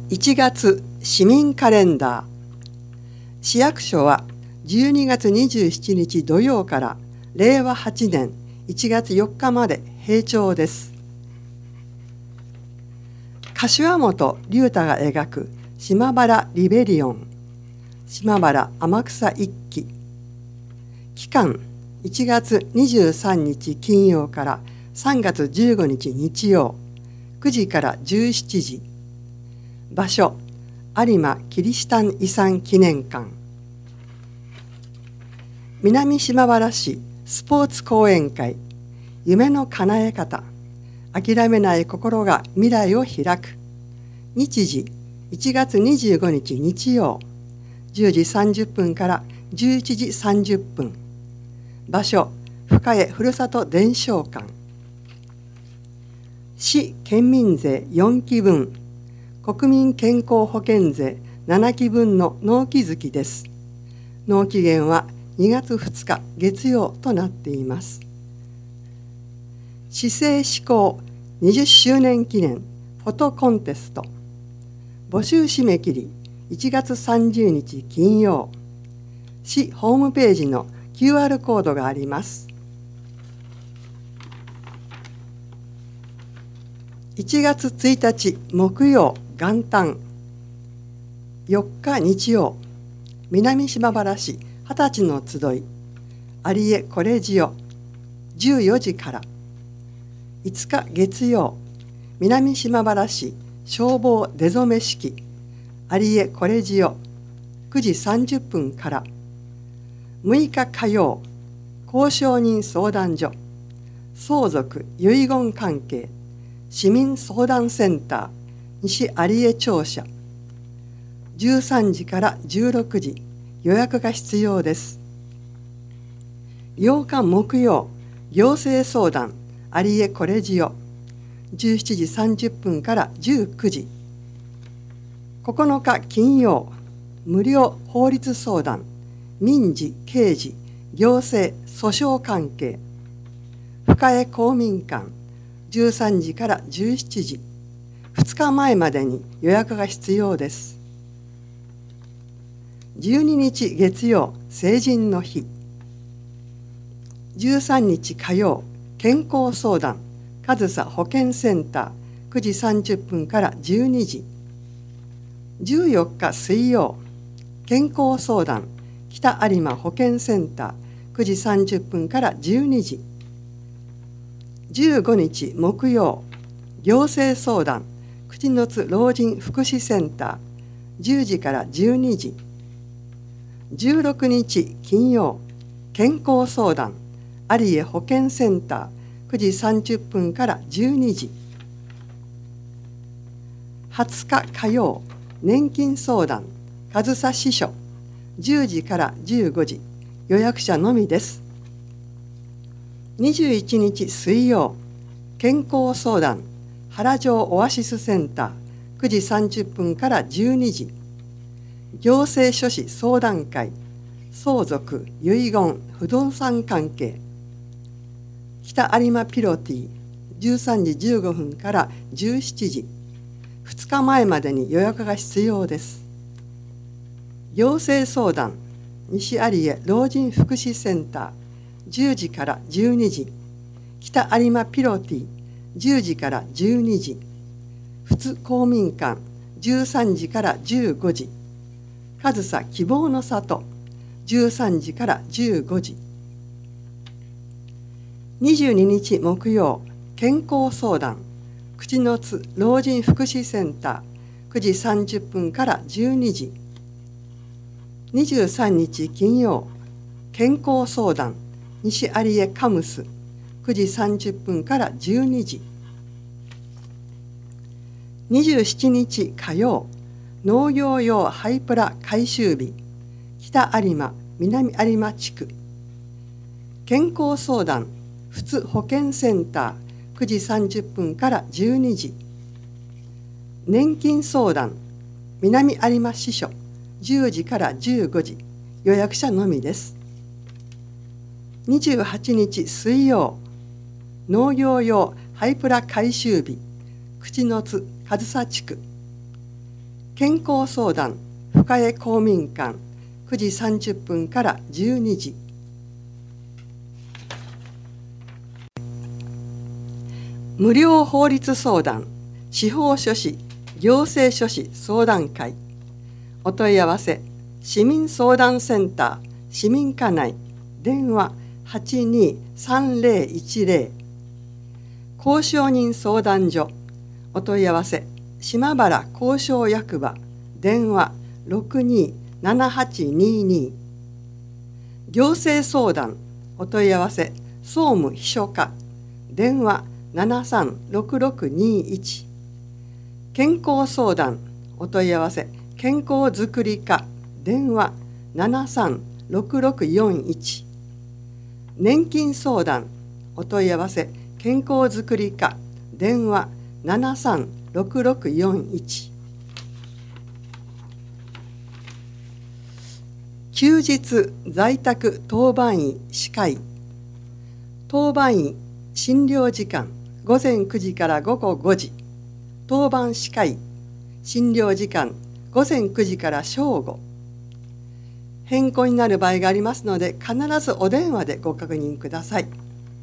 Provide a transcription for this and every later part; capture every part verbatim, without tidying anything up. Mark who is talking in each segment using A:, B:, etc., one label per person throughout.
A: いちがつ市民カレンダー。市役所はじゅうにがつにじゅうしちにち土曜かられいわはちねんいちがつよっかまで閉庁です。柏本龍太が描く島原リベリオン、島原天草一揆。期間いちがつにじゅうさんにち金曜からさんがつじゅうごにち日曜、くじからじゅうしちじ。場所有馬キリシタン遺産記念館。南島原市スポーツ講演会、夢の叶え方、諦めない心が未来を開く。日時いちがつにじゅうごにち日曜、じゅうじさんじゅっぷんからじゅういちじさんじゅっぷん。場所深谷ふるさと伝承館。市県民税よんきぶん、国民健康保険税ななきぶんの納期月です。納期限はにがつふつか月曜となっています。市政施行にじゅっしゅうねん記念フォトコンテスト。募集締め切りいちがつさんじゅうにち金曜。市ホームページの キューアール コードがあります。いちがつついたち木曜元旦、よっか日曜、南島原市二十歳の集い有江コレジオじゅうよじから。いつか月曜、南島原市消防出初め式有江コレジオくじさんじゅっぷんから。むいか火曜、公証人相談所相続遺言関係市民相談センター西有江庁舎、じゅうさんじからじゅうろくじ、予約が必要です。ようか木曜、行政相談有江コレジオじゅうしちじさんじゅっぷんからじゅうくじ。ここのか金曜、無料法律相談民事刑事行政訴訟関係深谷公民館じゅうさんじからじゅうしちじ。ふつかまえまでに予約が必要です。じゅうににち月曜、成人の日。じゅうさんにち火曜、健康相談上総保健センターくじさんじゅっぷんからじゅうにじ。じゅうよっか水曜、健康相談北有馬保健センターくじさんじゅっぷんからじゅうにじ。じゅうごにち木曜、行政相談口の津老人福祉センターじゅうじからじゅうにじ。じゅうろくにち金曜、健康相談有江保健センターくじさんじゅっぷんからじゅうにじ。はつか火曜、年金相談上総支所じゅうじからじゅうごじ、予約者のみです。にじゅういちにち水曜、健康相談原城オアシスセンターくじさんじゅっぷんからじゅうにじ。行政書士相談会相続遺言不動産関係北有馬ピロティじゅうさんじじゅうごふんからじゅうしちじ。ふつかまえまでに予約が必要です。行政相談西有江老人福祉センターじゅうじからじゅうにじ。北有馬ピロティじゅうじからじゅうにじ。普通公民館じゅうさんじからじゅうごじ。上総希望の里じゅうさんじからじゅうごじ。にじゅうににち木曜、健康相談口の津老人福祉センターくじさんじゅっぷんからじゅうにじ。にじゅうさんにち金曜、健康相談西有江カムスくじさんじゅっぷんからじゅうにじ。にじゅうしちにち火曜、農業用ハイプラ改修日北有馬南有馬地区。健康相談普通保健センターくじさんじゅっぷんからじゅうにじ。年金相談南有馬支所じゅうじからじゅうごじ、予約者のみです。にじゅうはちにち水曜、農業用ハイプラ改修日口の津上総地区。 健康相談深江公民館くじさんじゅっぷんからじゅうにじ。無料法律相談司法書士行政書士相談会。お問い合わせ市民相談センター市民課内電話 はちにーさんぜろいちぜろ。交渉人相談所お問い合わせ島原交渉役場電話 ろくにーななはちにーにー。行政相談お問い合わせ総務秘書課電話ななさんろくろくにーいち。健康相談お問い合わせ健康づくり課電話ななさんろくろくよんいち。年金相談お問い合わせ健康づくり課電話ななさんろくろくよんいち。休日在宅当番医歯科医。当番医診療時間ごぜんくじからごごごじ。当番歯科医診療時間ごぜんくじから正午。変更になる場合がありますので必ずお電話でご確認ください。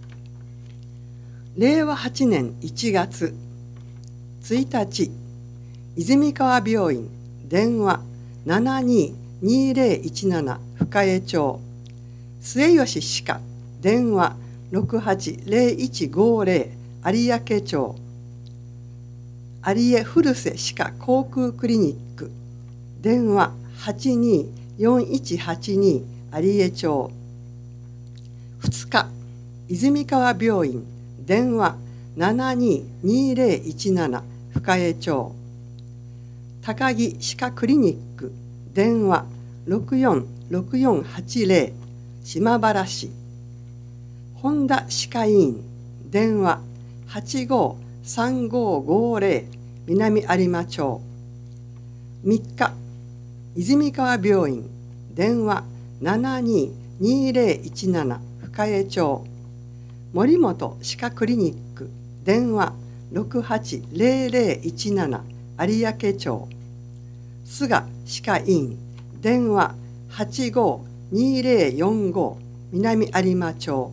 A: れいわはちねんいちがつついたち泉川病院電話ななにーにーぜろいちなな深江町。末吉歯科電話ろくはちぜろいちごぜろ有明町。有江古瀬歯科航空クリニック電話はちにーよんいちはちに有江町。ふつか泉川病院電話ななにーにーぜろいちなな深江町。高木歯科クリニック電話ろくよんろくよんはちぜろ島原市。本田歯科医院電話はちごーさんごーごーぜろ南有馬町。みっか泉川病院電話ななにーにーぜろいちなな深江町。森本歯科クリニック電話ろくはちぜろぜろいちなな有明町。菅歯科医院電話はちごーにーぜろよんご南有馬町。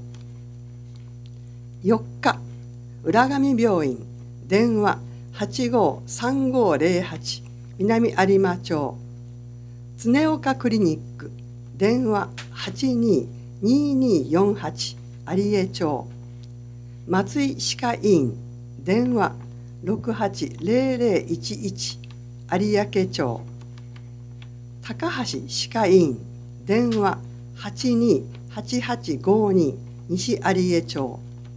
A: よっか浦上病院電話はちごーさんごーぜろはち南有馬町。常岡クリニック電話はちにーにーにーよんはち有江町。松井歯科医院電話ろくはちぜろぜろいちいち有明町。高橋歯科医院電話はちにーはちはちごーに西有江町。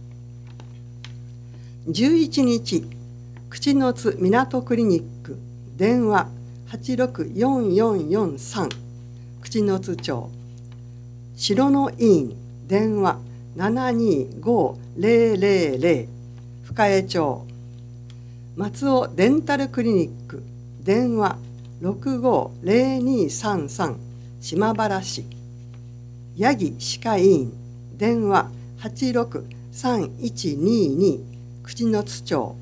A: じゅういちにち口の津港クリニック電話はちろくよんよんよんさん口の津町。白野医院電話ななにーごーぜろぜろぜろ深江町。松尾デンタルクリニック電話ろくごーぜろにーさんさん島原市。八木歯科医院電話はちろくさんいちにーに口の津町。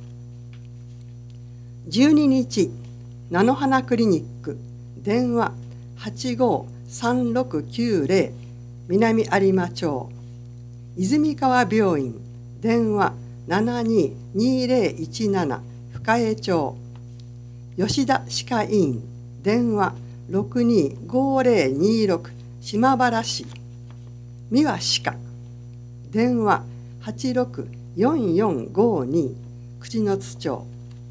A: じゅうににち菜の花クリニック電話はちごーさんろくきゅうぜろ南有馬町。泉川病院電話ななにーにーぜろいちなな深江町。吉田歯科医院電話ろくにーごーぜろにーろく島原市。三輪歯科電話はちろくよんよんごーに口の津町。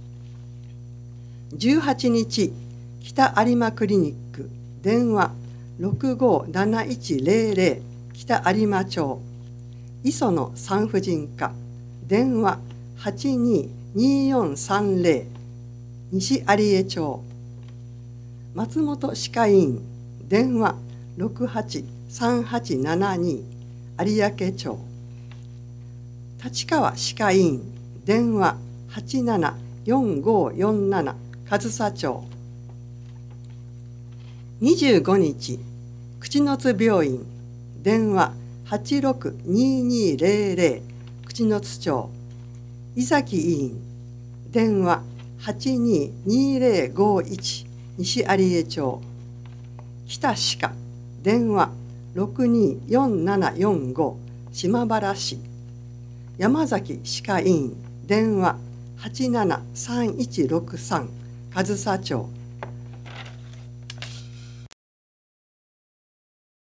A: じゅうはちにち北有馬クリニック電話ろくごーなないちぜろぜろ北有馬町。磯野産婦人科電話はちにーにーよんさんぜろ西有江町。松本歯科医院電話ろくはちさんはちななに有明町。立川歯科医院電話はちななよんごーよんなな上総町。にじゅうごにち口の津病院電話はちろくにーにーぜろぜろ口の津町。井崎医院電話はちにーにーぜろごーいち西有江町。北歯科電話ろくにーよんななよんご島原市。山崎歯科医院電話はちななさんいちろくさん上総町。